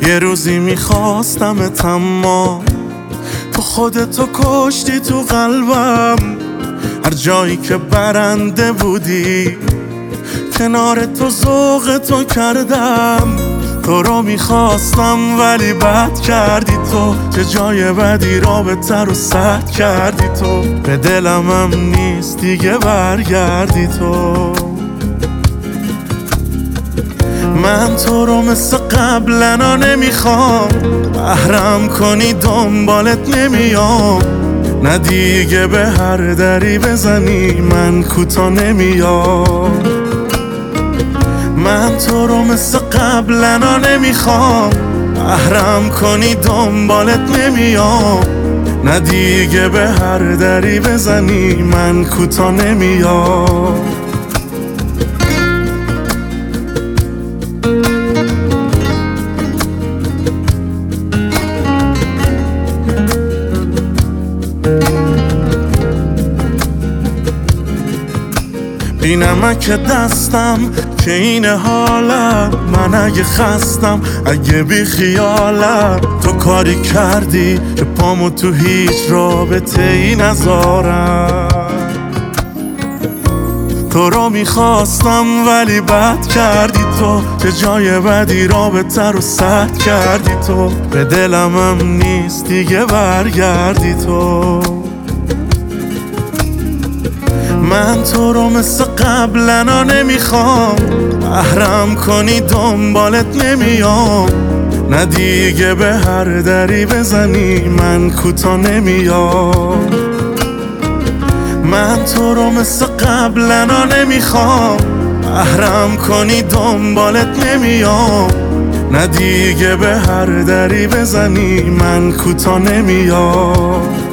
یه روزی میخواستمت اما تو خودتو کشتی تو قلبم. هر جایی که برنده بودی کنار تو ذوق تو کردم. تو رو میخواستم ولی بد کردی تو، چه جای بدی رابطه رو سد کردی تو. به دلم هم نیست دیگه برگردی تو. من تو رو مثل قبلنا نمیخوام، بهرم کنی دنبالت نمیام. نه دیگه به هر دری بزنی من کوتا نمیام. من تو رو مثل قبلنا نمیخوام، بهرم کنی دنبالت نمیام. نه دیگه به هر دری بزنی من کوتا نمیام. بی نمک دستم که این حالم، من اگه خستم اگه بی خیالم. تو کاری کردی که پامو تو هیچ رابطه ای نذارم. تو رو میخواستم ولی بد کردی تو، چه جای بدی رابطه رو سد کردی تو. به دلم هم نیست دیگه برگردی تو. من تو رو مثل قبلنا نمیخوام، بهرم کنی دنبالت نمیام. نه دیگه به هر دری بزنی من کوتا نمیام. من تو رو مثل قبلنا نمیخوام، بهرم کنی دنبالت نمیام. نه دیگه به هر دری بزنی من کوتا نمیام.